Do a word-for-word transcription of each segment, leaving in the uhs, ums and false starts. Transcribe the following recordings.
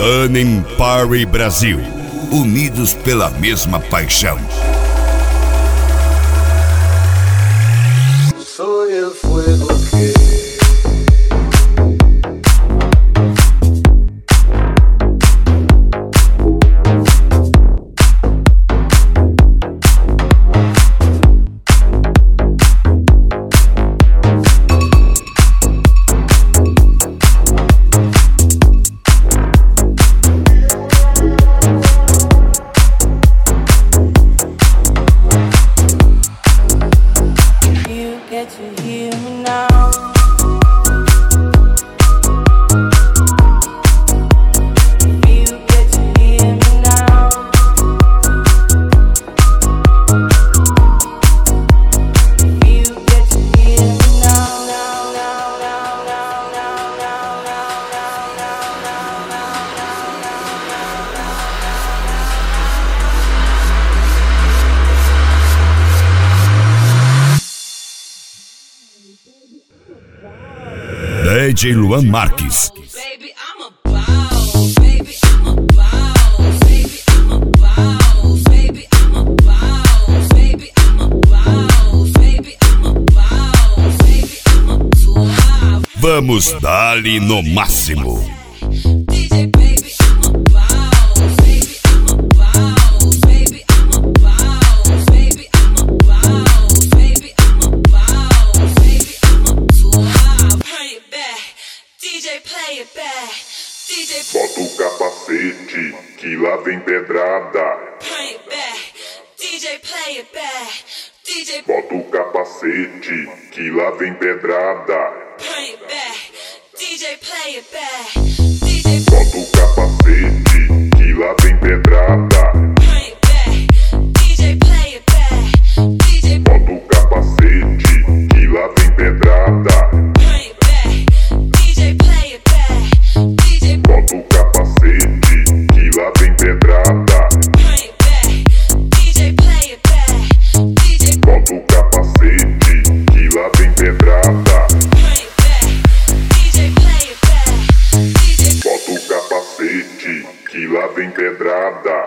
Tannen Party Brasil, unidos pela mesma paixão. Soy el fuego que D J Luan Marques. Vamos dar-lhe no máximo. Bota o capacete, que lá vem pedrada. Bota o capacete, que lá vem pedrada. Bota o capacete, que lá vem pedrada. Bota o capacete, que lá vem pedrada. Bota o capacete, que lá vem pedrada. Bota o capacete, que lá vem pedrada. Bota o capacete, que lá vem pedrada.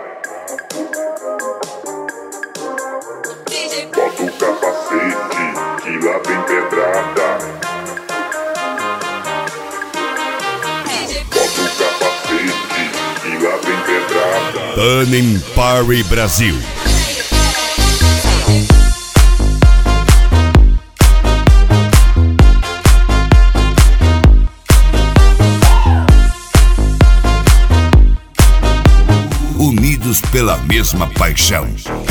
Bota o capacete, que lá vem pedrada. Bota o capacete, que lá vem pedrada. Tannen Party Brasil. Unidos pela mesma paixão.